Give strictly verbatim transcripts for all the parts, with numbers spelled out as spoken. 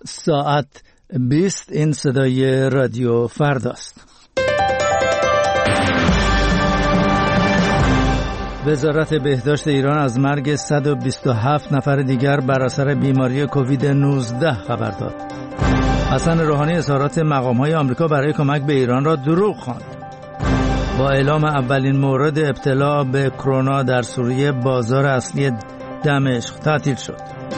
ساعت بیست. این صدای رادیو فرداست. وزارت بهداشت ایران از مرگ صد و بیست و هفت نفر دیگر بر اثر بیماری کووید نوزده خبر داد. حسن روحانی اظهارات مقام‌های آمریکا برای کمک به ایران را دروغ خواند. با اعلام اولین مورد ابتلا به کرونا در سوریه، بازار اصلی دمشق تعطیل شد.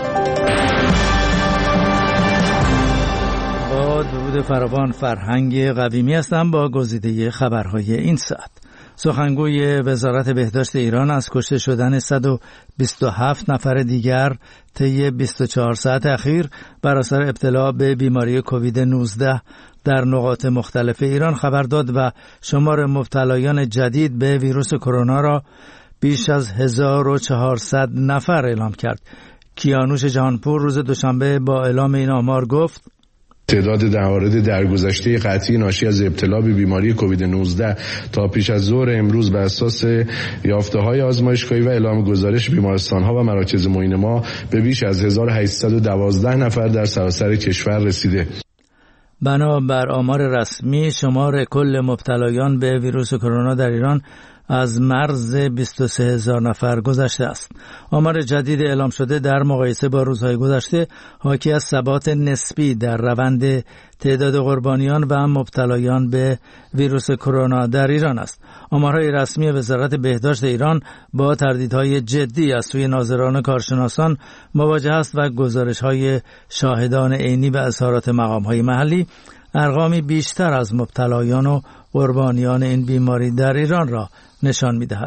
با درود فراوان، فرهنگ قویمی هستم با گزیده خبرهای این ساعت. سخنگوی وزارت بهداشت ایران از کشته شدن صد و بیست و هفت نفر دیگر طی بیست و چهار ساعت اخیر بر اثر ابتلا به بیماری کووید نوزده در نقاط مختلف ایران خبر داد و شمار مبتلایان جدید به ویروس کرونا را بیش از هزار و چهارصد نفر اعلام کرد. کیانوش جهانپور روز دوشنبه با اعلام این آمار گفت: تعداد موارد درگذشته قطعی ناشی از ابتلا به بیماری کووید نوزده تا پیش از ظهر امروز بر اساس یافته‌های آزمایشگاهی و اعلام گزارش بیمارستان‌ها و مراکز معاینه ما به بیش از هزار و هشتصد و دوازده نفر در سراسر کشور رسیده. بنابر آمار رسمی، شمار کل مبتلایان به ویروس کرونا در ایران از مرز بیست و سه هزار نفر گذشته است. آمار جدید اعلام شده در مقایسه با روزهای گذشته حاکی از ثبات نسبی در روند تعداد قربانیان و مبتلایان به ویروس کرونا در ایران است. آمارهای رسمی وزارت بهداشت ایران با تردیدهای جدی از سوی ناظران و کارشناسان مواجه است و گزارش‌های شاهدان عینی و اظهارات مقام‌های محلی ارقامی بیشتر از مبتلایان و قربانیان این بیماری در ایران را نشان می‌دهد.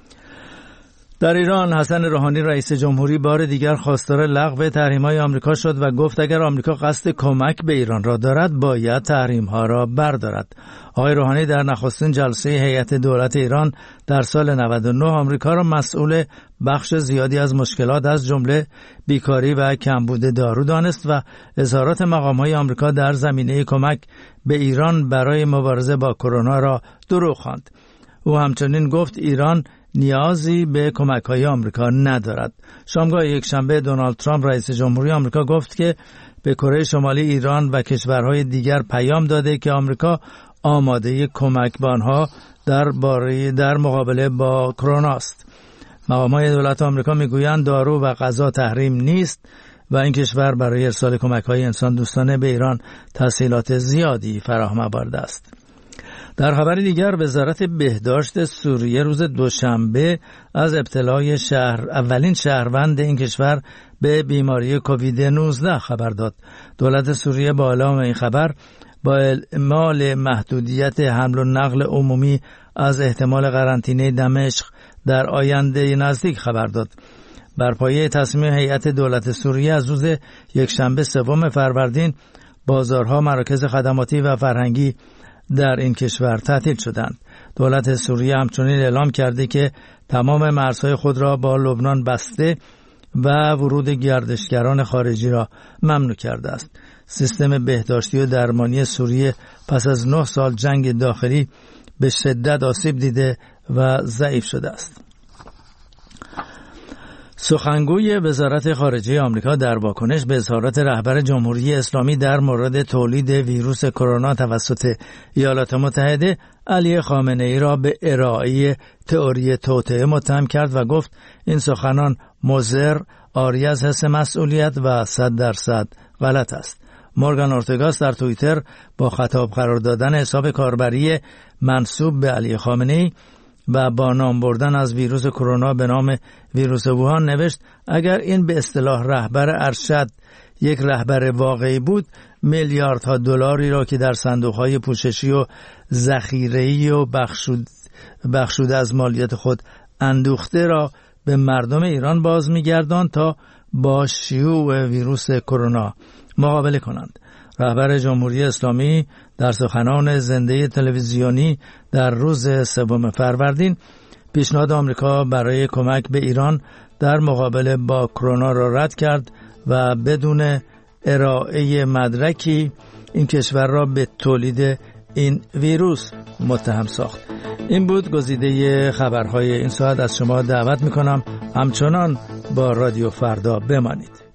در ایران حسن روحانی رئیس جمهوری بار دیگر خواستار لغو تحریم‌های آمریکا شد و گفت اگر آمریکا قصد کمک به ایران را دارد باید تحریم‌ها را بردارد. آقای روحانی در نخستین جلسه هیئت دولت ایران در سال نود و نه آمریکا را مسئول بخش زیادی از مشکلات از جمله بیکاری و کمبود دارو دانست و اظهارات مقام‌های آمریکا در زمینه کمک به ایران برای مبارزه با کرونا را دروغ خواند. او همچنین گفت ایران نیازی به کمک‌های آمریکا ندارد. شامگاه یکشنبه دونالد ترامپ رئیس جمهوری آمریکا گفت که به کره شمالی ایران و کشورهای دیگر پیام داده که آمریکا آماده کمک به آنها در باره در مقابله با کرونا است. مقامات دولت آمریکا میگویند دارو و غذا تحریم نیست و این کشور برای ارسال کمک‌های انسان دوستانه به ایران تسهیلات زیادی فراهم آورده است. در خبر دیگر، وزارت بهداشت سوریه روز دوشنبه از ابتلای شهر اولین شهروند این کشور به بیماری کووید نوزده خبر داد. دولت سوریه با اعلام این خبر با اعمال محدودیت حمل و نقل عمومی از احتمال قرنطینه دمشق در آینده نزدیک خبر داد. بر پایه تصمیم هیئت دولت سوریه از روز یکشنبه سوم فروردین بازارها، مراکز خدماتی و فرهنگی در این کشور تعطیل شدند. دولت سوریه همچنین اعلام کرده که تمام مرزهای خود را با لبنان بسته و ورود گردشگران خارجی را ممنوع کرده است. سیستم بهداشتی و درمانی سوریه پس از نه سال جنگ داخلی به شدت آسیب دیده و ضعیف شده است. سخنگوی وزارت خارجه آمریکا در واکنش به اظهارات رهبر جمهوری اسلامی در مورد تولید ویروس کرونا توسط ایالات متحده، علی خامنه ای را به ارائه تئوری توطئه متهم کرد و گفت این سخنان مضر، عاری از حس مسئولیت و صد درصد غلط است. مورگان اورتگاس در توییتر با خطاب قرار دادن حساب کاربری منسوب به علی خامنه ای و با نام بردن از ویروس کرونا به نام ویروس ووهان نوشت اگر این به اصطلاح رهبر ارشد یک رهبر واقعی بود، میلیاردها دلاری را که در صندوق‌های پوششی و ذخیره‌ای و بخشود بخشوده از مالیات خود اندوخته را به مردم ایران باز می‌گرداند تا با شیوع ویروس کرونا مقابله کنند. رهبر جمهوری اسلامی در سخنان زنده تلویزیونی در روز سوم فروردین پیشنهاد آمریکا برای کمک به ایران در مقابله با کرونا را رد کرد و بدون ارائه مدرکی این کشور را به تولید این ویروس متهم ساخت. این بود گزیده خبرهای این ساعت. از شما دعوت میکنم همچنان با رادیو فردا بمانید.